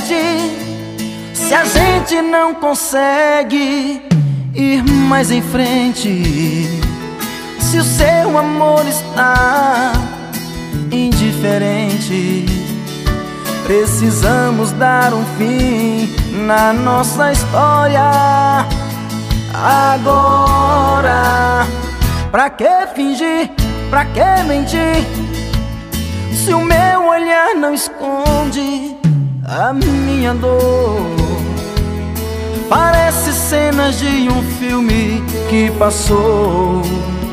mentir se a gente não consegue ir mais em frente? Se o seu amor está indiferente, precisamos dar um fim na nossa história agora. Pra que fingir? Pra que mentir? Se o meu olhar não esconde a minha dor, parece cenas de um filme que passou,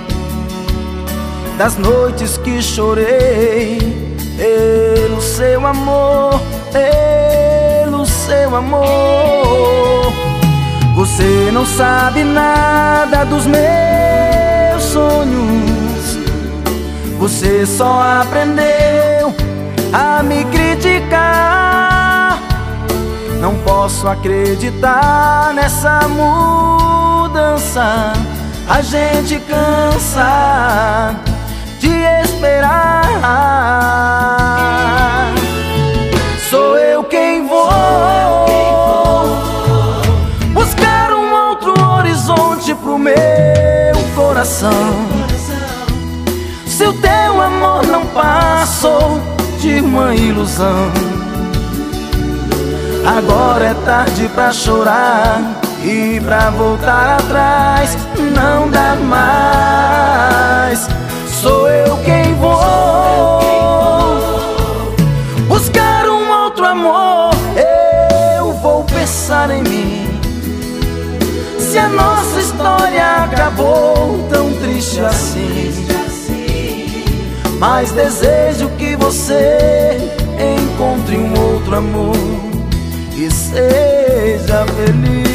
das noites que chorei pelo seu amor, pelo seu amor. Você não sabe nada dos meus sonhos, você só aprendeu a me criticar. Não posso acreditar nessa mudança, a gente cansa de esperar. Sou eu quem vou buscar um outro horizonte pro meu coração. Se o teu amor não passou de uma ilusão, agora é tarde pra chorar e pra voltar atrás não dá mais. Sou eu quem vou buscar um outro amor. Eu vou pensar em mim. Se a nossa história acabou tão triste assim, mas desejo que você encontre um outro amor e seja feliz.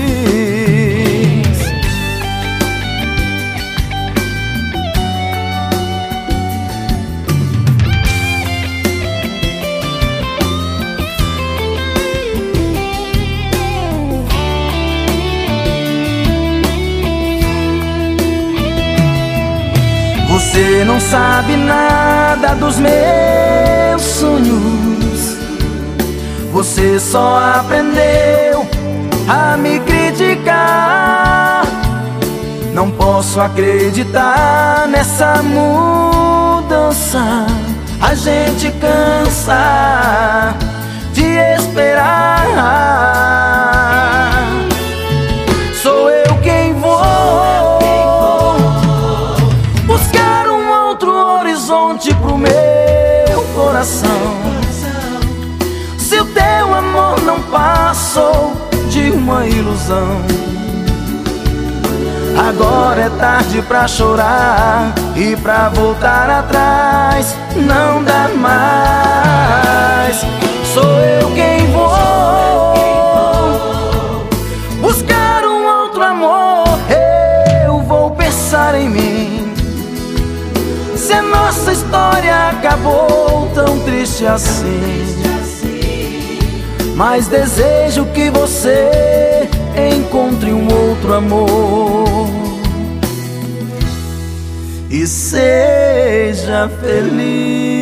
Você não sabe nada dos meus sonhos, você só aprendeu a me criticar. Não posso acreditar nessa mudança, a gente cansa de esperar. Sou eu quem vou buscar um outro horizonte pro meu coração. Se o teu amor não passou de uma ilusão, agora é tarde pra chorar e pra voltar atrás não dá mais. Sou eu quem vou buscar um outro amor. Eu vou pensar em mim. Se a nossa história acabou tão triste assim, mas desejo que você encontre um outro amor e seja feliz.